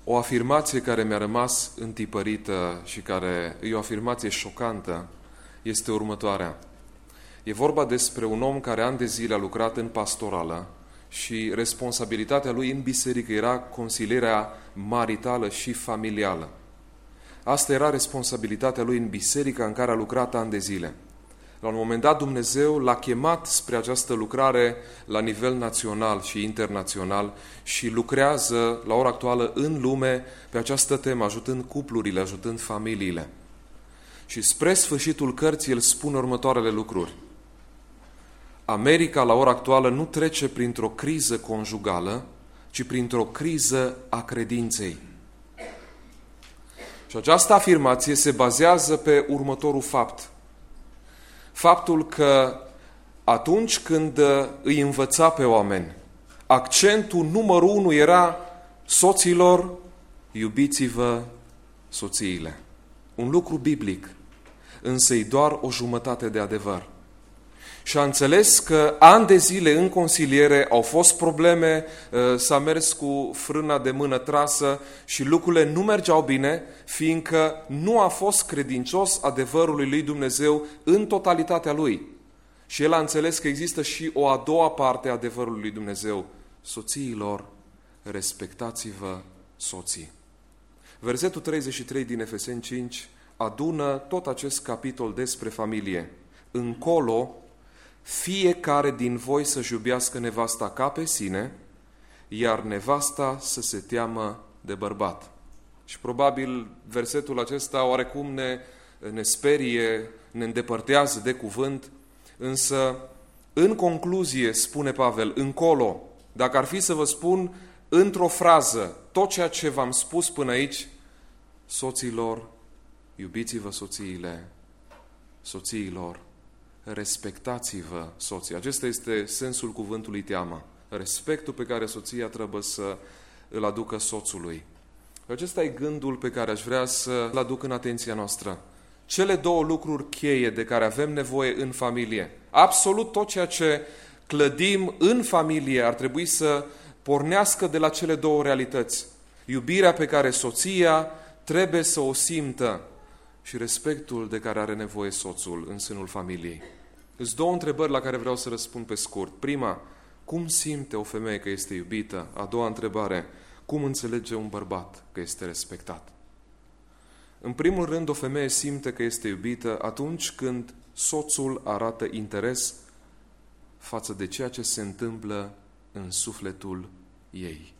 O afirmație care mi-a rămas întipărită și care e o afirmație șocantă este următoarea. E vorba despre un om care ani de zile a lucrat în pastorală și responsabilitatea lui în biserică era consilierea maritală și familială. Asta era responsabilitatea lui în biserica în care a lucrat ani de zile. La un moment dat Dumnezeu l-a chemat spre această lucrare la nivel național și internațional și lucrează la ora actuală în lume pe această temă, ajutând cuplurile, ajutând familiile. Și spre sfârșitul cărții el spune următoarele lucruri. America la ora actuală nu trece printr-o criză conjugală, ci printr-o criză a credinței. Și această afirmație se bazează pe următorul fapt. Faptul că atunci când îi învăța pe oameni, accentul numărul 1 era soților, iubiți-vă soțiile. Un lucru biblic, însă e doar o jumătate de adevăr. Și a înțeles că ani de zile în consiliere au fost probleme, s-a mers cu frâna de mână trasă și lucrurile nu mergeau bine, fiindcă nu a fost credincios adevărului lui Dumnezeu în totalitatea lui. Și el a înțeles că există și o a doua parte a adevărului lui Dumnezeu. Soțiilor, respectați-vă soții. Versetul 33 din Efeseni 5 adună tot acest capitol despre familie. Încolo, fiecare din voi să-și iubească nevasta ca pe sine, iar nevasta să se teamă de bărbat. Și probabil versetul acesta oarecum ne sperie, ne îndepărtează de cuvânt, însă în concluzie spune Pavel, încolo, dacă ar fi să vă spun într-o frază tot ceea ce v-am spus până aici, soților, iubiți-vă soțiile, soțiilor, respectați-vă soții. Acesta este sensul cuvântului teamă. Respectul pe care soția trebuie să îl aducă soțului. Acesta e gândul pe care aș vrea să-l aduc în atenția noastră. Cele două lucruri cheie de care avem nevoie în familie. Absolut tot ceea ce clădim în familie ar trebui să pornească de la cele două realități. Iubirea pe care soția trebuie să o simtă și respectul de care are nevoie soțul în sânul familiei. Sunt două întrebări la care vreau să răspund pe scurt. Prima, cum simte o femeie că este iubită? A doua întrebare, cum înțelege un bărbat că este respectat? În primul rând, o femeie simte că este iubită atunci când soțul arată interes față de ceea ce se întâmplă în sufletul ei.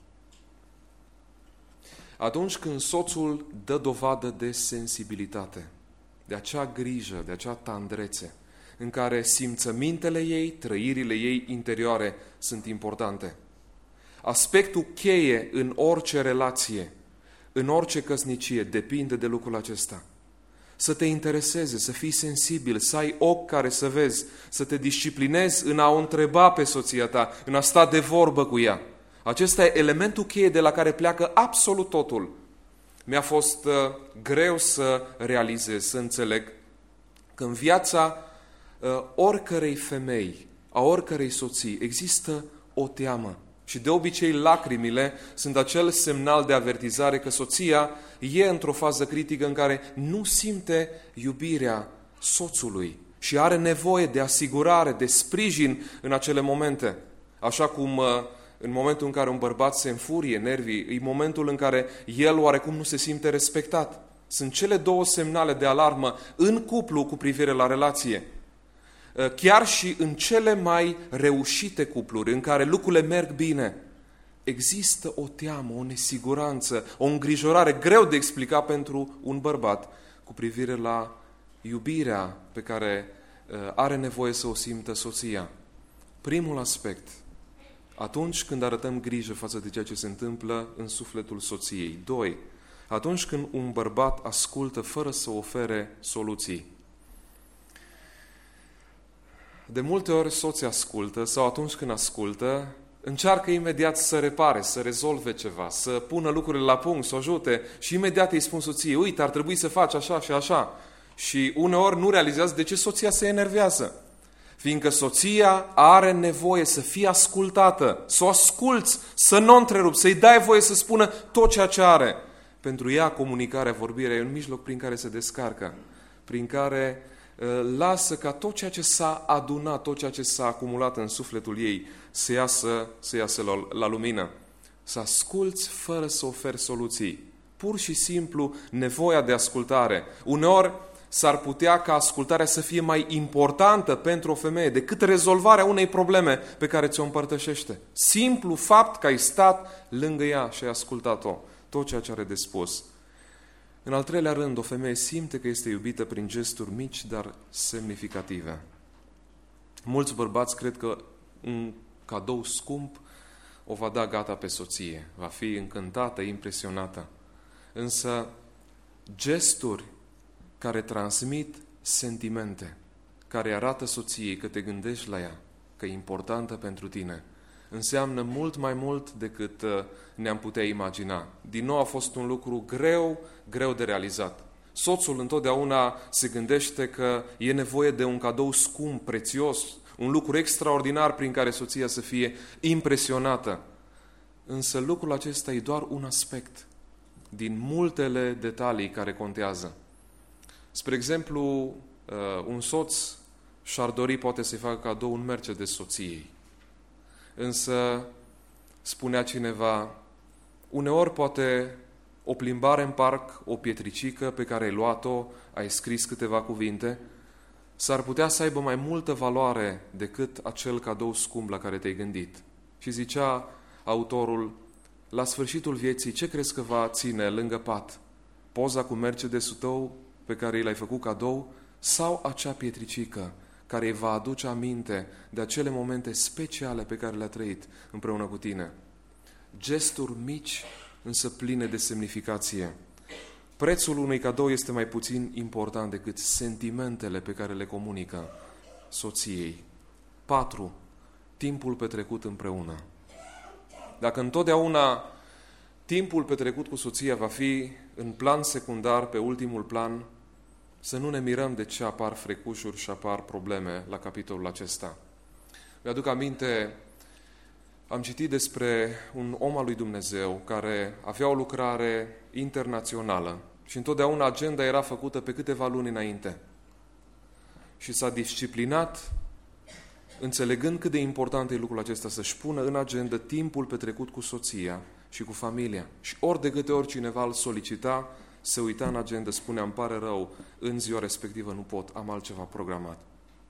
Atunci când soțul dă dovadă de sensibilitate, de acea grijă, de acea tandrețe, în care simțămintele ei, trăirile ei interioare sunt importante. Aspectul cheie în orice relație, în orice căsnicie, depinde de lucrul acesta. Să te intereseze, să fii sensibil, să ai ochi care să vezi, să te disciplinezi în a o întreba pe soția ta, în a sta de vorbă cu ea. Acesta e elementul cheie de la care pleacă absolut totul. Mi-a fost greu să realizez, să înțeleg că în viața oricărei femei, a oricărei soții, există o teamă. Și de obicei lacrimile sunt acel semnal de avertizare că soția e într-o fază critică în care nu simte iubirea soțului și are nevoie de asigurare, de sprijin în acele momente. Așa cum în momentul în care un bărbat se înfurie, nervii, e momentul în care el oarecum nu se simte respectat. Sunt cele două semnale de alarmă în cuplu cu privire la relație. Chiar și în cele mai reușite cupluri, în care lucrurile merg bine, există o teamă, o nesiguranță, o îngrijorare greu de explicat pentru un bărbat cu privire la iubirea pe care are nevoie să o simtă soția. Primul aspect, atunci când arătăm grijă față de ceea ce se întâmplă în sufletul soției. 2. Atunci când un bărbat ascultă fără să ofere soluții. De multe ori soții ascultă sau atunci când ascultă, încearcă imediat să repare, să rezolve ceva, să pună lucrurile la punct, să o ajute și imediat îi spun soției, uite, ar trebui să faci așa și așa. Și uneori nu realizează de ce soția se enervează. Fiindcă soția are nevoie să fie ascultată, să o asculți, să nu o întrerupi, să-i dai voie să spună tot ceea ce are. Pentru ea, comunicarea, vorbirea e un mijloc prin care se descarcă, prin care lasă ca tot ceea ce s-a adunat, tot ceea ce s-a acumulat în sufletul ei să iasă la lumină. Să asculți fără să oferi soluții. Pur și simplu nevoia de ascultare. Uneori s-ar putea ca ascultarea să fie mai importantă pentru o femeie decât rezolvarea unei probleme pe care ți-o împărtășește. Simplu fapt că ai stat lângă ea și ai ascultat-o, tot ceea ce are de spus. În al treilea rând, o femeie simte că este iubită prin gesturi mici, dar semnificative. Mulți bărbați cred că un cadou scump o va da gata pe soție, va fi încântată, impresionată. Însă gesturi care transmit sentimente, care arată soției că te gândești la ea, că e importantă pentru tine, înseamnă mult mai mult decât ne-am putea imagina. Din nou a fost un lucru greu de realizat. Soțul întotdeauna se gândește că e nevoie de un cadou scump, prețios, un lucru extraordinar prin care soția să fie impresionată. Însă lucrul acesta e doar un aspect din multele detalii care contează. Spre exemplu, un soț și-ar dori poate să-i facă cadou un Mercedes soției. Însă, spunea cineva, uneori poate o plimbare în parc, o pietricică pe care ai luat-o, ai scris câteva cuvinte, s-ar putea să aibă mai multă valoare decât acel cadou scump la care te-ai gândit. Și zicea autorul, la sfârșitul vieții, ce crezi că va ține lângă pat? Poza cu Mercedesul tău pe care l-ai făcut cadou sau acea pietricică care îi va aduce aminte de acele momente speciale pe care le-a trăit împreună cu tine? Gesturi mici, însă pline de semnificație. Prețul unui cadou este mai puțin important decât sentimentele pe care le comunică soției. 4. Timpul petrecut împreună. Dacă întotdeauna timpul petrecut cu soția va fi în plan secundar, pe ultimul plan, să nu ne mirăm de ce apar frecușuri și apar probleme la capitolul acesta. Mi-aduc aminte, am citit despre un om al lui Dumnezeu care avea o lucrare internațională și întotdeauna agenda era făcută pe câteva luni înainte. Și s-a disciplinat, înțelegând cât de important e lucrul acesta, să-și pună în agenda timpul petrecut cu soția și cu familia. Și ori de câte ori cineva îl solicita, se uita în agenda, spunea, îmi pare rău, în ziua respectivă nu pot, am altceva programat.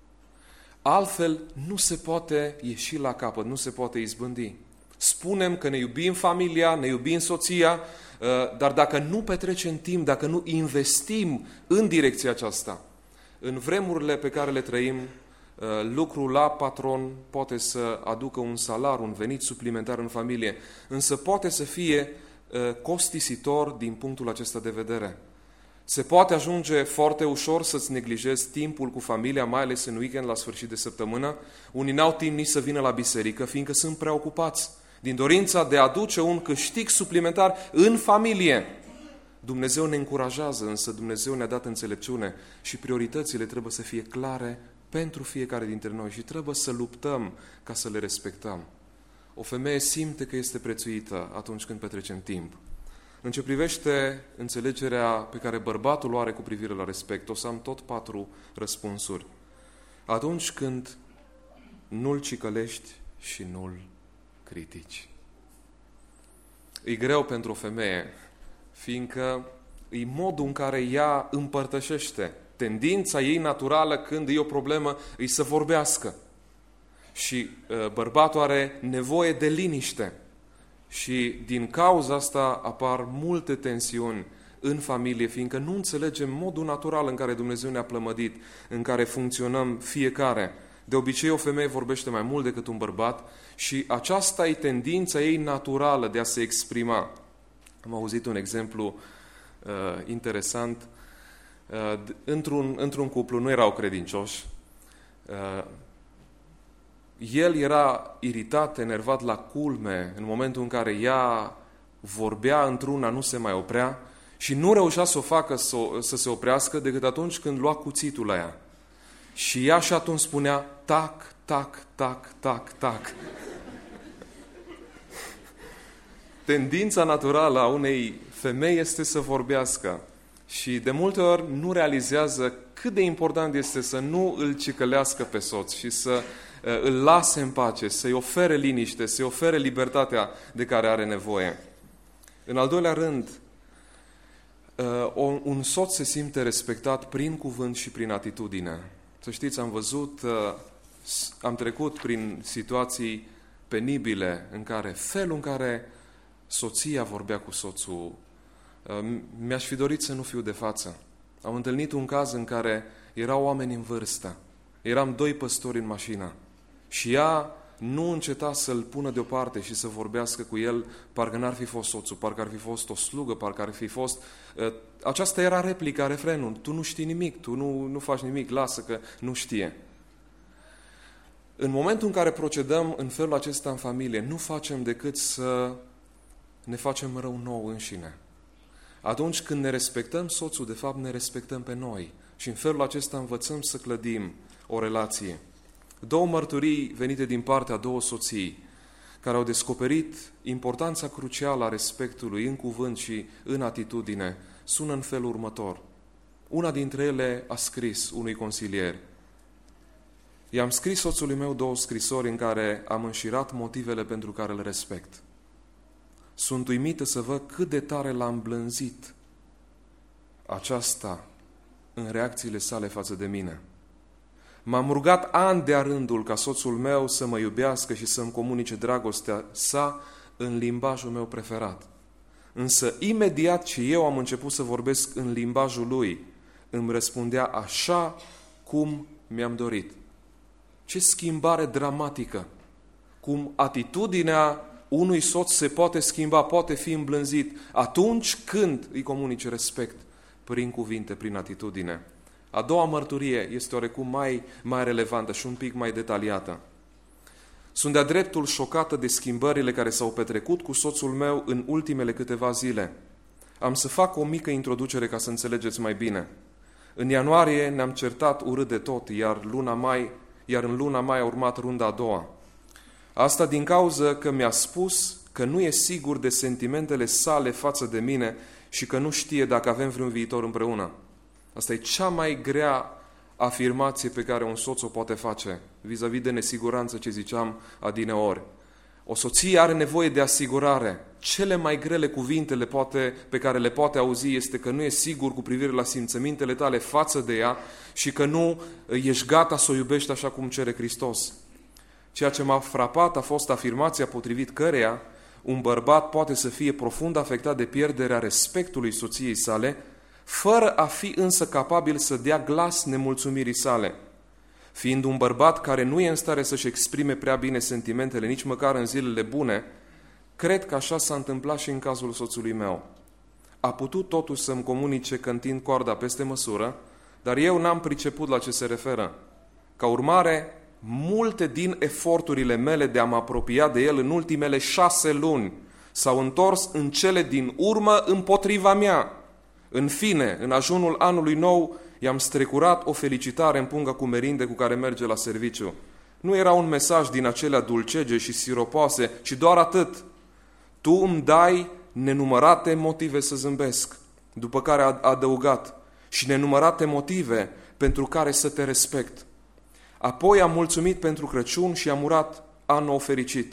Altfel nu se poate ieși la capăt, nu se poate izbândi. Spunem că ne iubim familia, ne iubim soția, dar dacă nu petrecem timp, dacă nu investim în direcția aceasta, în vremurile pe care le trăim, lucrul la patron poate să aducă un salar, un venit suplimentar în familie, însă poate să fie costisitor din punctul acesta de vedere. Se poate ajunge foarte ușor să-ți neglijezi timpul cu familia, mai ales în weekend, la sfârșit de săptămână. Unii n-au timp nici să vină la biserică, fiindcă sunt preocupați din dorința de a aduce un câștig suplimentar în familie. Dumnezeu ne încurajează, însă Dumnezeu ne-a dat înțelepciune și prioritățile trebuie să fie clare pentru fiecare dintre noi și trebuie să luptăm ca să le respectăm. O femeie simte că este prețuită atunci când petrecem timp. În ce privește înțelegerea pe care bărbatul o are cu privire la respect, o să am tot 4 răspunsuri. Atunci când nu-l cicălești și nu-l critici. E greu pentru o femeie, fiindcă e modul în care ea împărtășește. Tendința ei naturală când e o problemă e să vorbească. Și bărbatul are nevoie de liniște. Și din cauza asta apar multe tensiuni în familie, fiindcă nu înțelegem modul natural în care Dumnezeu ne-a plămădit, în care funcționăm fiecare. De obicei, o femeie vorbește mai mult decât un bărbat și aceasta e tendința ei naturală de a se exprima. Am auzit un exemplu interesant. Într-un cuplu nu erau credincioși. El era iritat, enervat la culme în momentul în care ea vorbea într-una, nu se mai oprea și nu reușea să o facă să se oprească decât atunci când lua cuțitul la ea. Și ea și atunci spunea, tac, tac, tac, tac, tac. Tendința naturală a unei femei este să vorbească și de multe ori nu realizează cât de important este să nu îl cicălească pe soț și să îl lase în pace, să-i ofere liniște, să-i ofere libertatea de care are nevoie. În al doilea rând, un soț se simte respectat prin cuvânt și prin atitudine. Să știți, am trecut prin situații penibile în care felul în care soția vorbea cu soțul, mi-aș fi dorit să nu fiu de față. Am întâlnit un caz în care erau oameni în vârstă, eram 2 păstori în mașină și ea nu înceta să-l pună deoparte și să vorbească cu el, parcă n-ar fi fost soțul, parcă ar fi fost o slugă, parcă ar fi fost... Aceasta era replica, refrenul, tu nu știi nimic, tu nu faci nimic, lasă că nu știe. În momentul în care procedăm în felul acesta în familie, nu facem decât să ne facem rău nouă înșine. Atunci când ne respectăm soțul, de fapt ne respectăm pe noi și în felul acesta învățăm să clădim o relație. 2 mărturii venite din partea 2 soții care au descoperit importanța crucială a respectului în cuvânt și în atitudine sună în felul următor. Una dintre ele a scris unui consilier: i-am scris soțului meu 2 scrisori în care am înșirat motivele pentru care îl respect. Sunt uimită să văd cât de tare l-a îmblânzit aceasta în reacțiile sale față de mine. M-am rugat ani de-a rândul ca soțul meu să mă iubească și să-mi comunice dragostea sa în limbajul meu preferat. Însă imediat ce eu am început să vorbesc în limbajul lui, îmi răspundea așa cum mi-am dorit. Ce schimbare dramatică! Cum atitudinea unui soț se poate schimba, poate fi îmblânzit atunci când îi comunice respect prin cuvinte, prin atitudine. A doua mărturie este oarecum mai relevantă și un pic mai detaliată. Sunt de-a dreptul șocată de schimbările care s-au petrecut cu soțul meu în ultimele câteva zile. Am să fac o mică introducere ca să înțelegeți mai bine. În ianuarie ne-am certat urât de tot, iar în luna mai a urmat runda a doua. Asta din cauza că mi-a spus că nu e sigur de sentimentele sale față de mine și că nu știe dacă avem vreun viitor împreună. Asta e cea mai grea afirmație pe care un soț o poate face vis-a-vis de nesiguranță, ce ziceam adineori. O soție are nevoie de asigurare. Cele mai grele cuvintele pe care le poate auzi este că nu e sigur cu privire la simțămintele tale față de ea și că nu ești gata să o iubești așa cum cere Hristos. Ceea ce m-a frapat a fost afirmația potrivit căreia un bărbat poate să fie profund afectat de pierderea respectului soției sale, fără a fi însă capabil să dea glas nemulțumirii sale. Fiind un bărbat care nu e în stare să-și exprime prea bine sentimentele, nici măcar în zilele bune, cred că așa s-a întâmplat și în cazul soțului meu. A putut totuși să-mi comunice că întind coarda peste măsură, dar eu n-am priceput la ce se referă. Ca urmare, multe din eforturile mele de a mă apropia de el în ultimele 6 luni s-au întors în cele din urmă împotriva mea. În fine, în ajunul anului nou, i-am strecurat o felicitare în punga cu merinde cu care merge la serviciu. Nu era un mesaj din acelea dulcege și siropoase, ci doar atât. Tu îmi dai nenumărate motive să zâmbesc, după care a adăugat, și nenumărate motive pentru care să te respect. Apoi am mulțumit pentru Crăciun și am urat an nou fericit.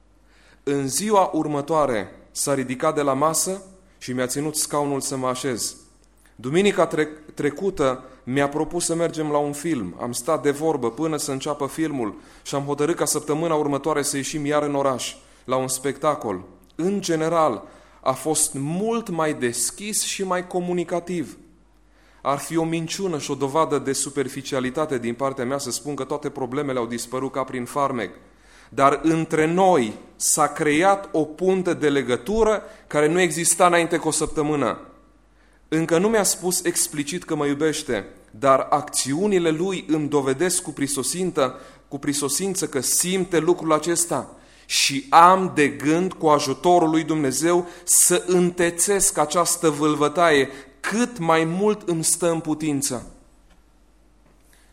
În ziua următoare s-a ridicat de la masă și mi-a ținut scaunul să mă așez. Duminica trecută mi-a propus să mergem la un film. Am stat de vorbă până să înceapă filmul și am hotărât ca săptămâna următoare să ieșim iar în oraș, la un spectacol. În general, a fost mult mai deschis și mai comunicativ. Ar fi o minciună și o dovadă de superficialitate din partea mea să spun că toate problemele au dispărut ca prin farmec. Dar între noi s-a creat o punte de legătură care nu exista înainte cu o săptămână. Încă nu mi-a spus explicit că mă iubește, dar acțiunile lui îmi dovedesc cu prisosință că simte lucrul acesta. Și am de gând, cu ajutorul lui Dumnezeu, să întețesc această vâlvătaie cât mai mult îmi stă în putință.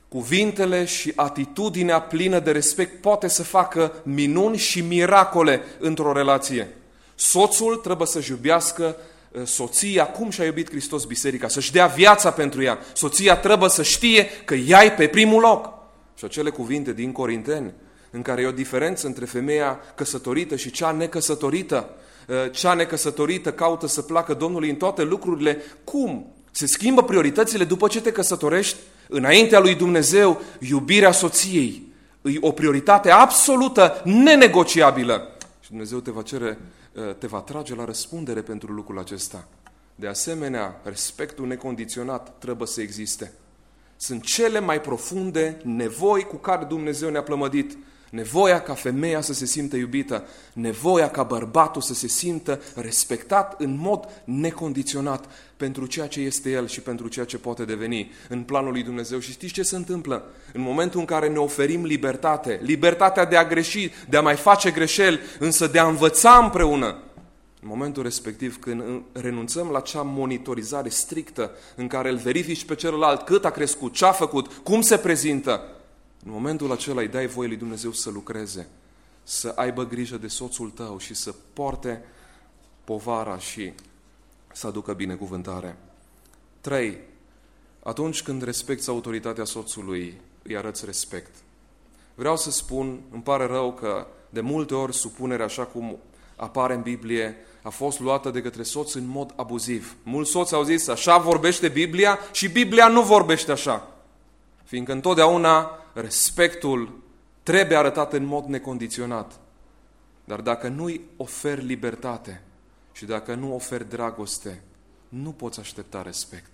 Cuvintele și atitudinea plină de respect poate să facă minuni și miracole într-o relație. Soțul trebuie să-și iubească soția cum și-a iubit Hristos biserica, să-și dea viața pentru ea. Soția trebuie să știe că ea e pe primul loc. Și acele cuvinte din Corinteni, în care e o diferență între femeia căsătorită și cea necăsătorită. Cea necăsătorită caută să placă Domnului în toate lucrurile. Cum? Se schimbă prioritățile după ce te căsătorești? Înaintea lui Dumnezeu, iubirea soției e o prioritate absolută, nenegociabilă. Și Dumnezeu te va trage la răspundere pentru lucrul acesta. De asemenea, respectul necondiționat trebuie să existe. Sunt cele mai profunde nevoi cu care Dumnezeu ne-a plămădit. Nevoia ca femeia să se simtă iubită, nevoia ca bărbatul să se simtă respectat în mod necondiționat pentru ceea ce este el și pentru ceea ce poate deveni în planul lui Dumnezeu. Și știți ce se întâmplă? În momentul în care ne oferim libertate, libertatea de a greși, de a mai face greșeli, însă de a învăța împreună, în momentul respectiv, când renunțăm la cea monitorizare strictă în care îl verifici pe celălalt cât a crescut, ce a făcut, cum se prezintă, în momentul acela îi dai voie lui Dumnezeu să lucreze, să aibă grijă de soțul tău și să poarte povara și să aducă binecuvântare. 3. Atunci când respecti autoritatea soțului, îi arăți respect. Vreau să spun, îmi pare rău că de multe ori supunerea, așa cum apare în Biblie, a fost luată de către soț în mod abuziv. Mulți soți au zis, așa vorbește Biblia și Biblia nu vorbește așa. Fiindcă întotdeauna respectul trebuie arătat în mod necondiționat. Dar dacă nu-i oferi libertate și dacă nu oferi dragoste, nu poți aștepta respect.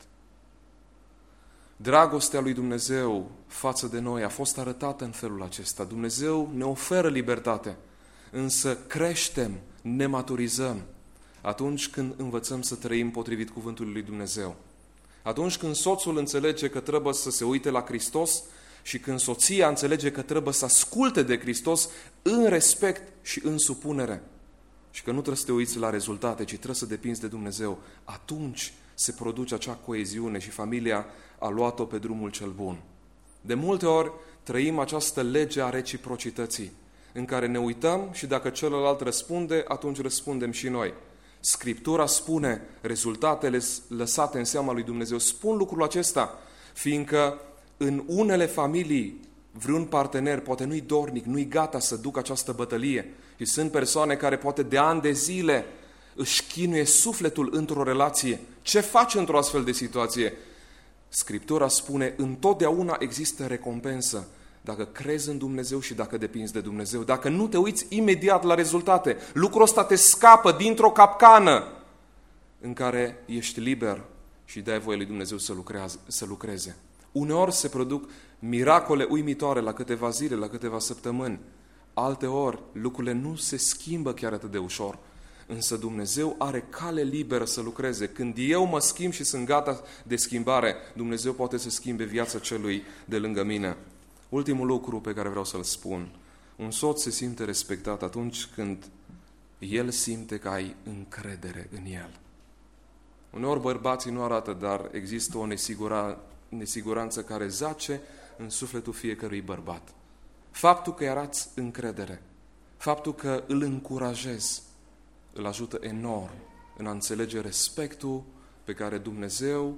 Dragostea lui Dumnezeu față de noi a fost arătată în felul acesta. Dumnezeu ne oferă libertate, însă creștem, ne maturizăm atunci când învățăm să trăim potrivit cuvântului lui Dumnezeu. Atunci când soțul înțelege că trebuie să se uite la Hristos și când soția înțelege că trebuie să asculte de Hristos în respect și în supunere și că nu trebuie să te uiți la rezultate, ci trebuie să depinzi de Dumnezeu, atunci se produce acea coeziune și familia a luat-o pe drumul cel bun. De multe ori trăim această lege a reciprocității, în care ne uităm și dacă celălalt răspunde, atunci răspundem și noi. Scriptura spune, rezultatele lăsate în seama lui Dumnezeu spun lucrul acesta, fiindcă în unele familii vreun partener poate nu-i dornic, nu-i gata să ducă această bătălie. Și sunt persoane care poate de ani de zile își chinuie sufletul într-o relație. Ce faci într-o astfel de situație? Scriptura spune, întotdeauna există recompensă dacă crezi în Dumnezeu și dacă depinzi de Dumnezeu. Dacă nu te uiți imediat la rezultate, lucrul ăsta te scapă dintr-o capcană în care ești liber și dai voie lui Dumnezeu să lucreze. Uneori se produc miracole uimitoare la câteva zile, la câteva săptămâni. Alteori lucrurile nu se schimbă chiar atât de ușor. Însă Dumnezeu are cale liberă să lucreze. Când eu mă schimb și sunt gata de schimbare, Dumnezeu poate să schimbe viața celui de lângă mine. Ultimul lucru pe care vreau să-l spun. Un soț se simte respectat atunci când el simte că ai încredere în el. Uneori bărbații nu arată, dar există o nesiguranță care zace în sufletul fiecărui bărbat. Faptul că îi arăți încredere, faptul că îl încurajezi, îl ajută enorm în a înțelege respectul pe care Dumnezeu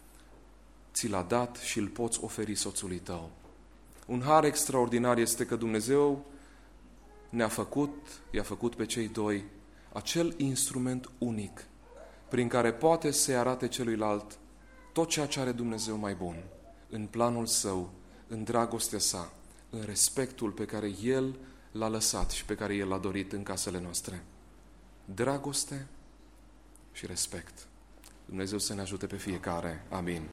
ți l-a dat și îl poți oferi soțului tău. Un har extraordinar este că Dumnezeu i-a făcut pe cei doi acel instrument unic prin care poate să-i arate celuilalt tot ceea ce are Dumnezeu mai bun, în planul său, în dragostea sa, în respectul pe care El l-a lăsat și pe care El l-a dorit în casele noastre. Dragoste și respect. Dumnezeu să ne ajute pe fiecare. Amin.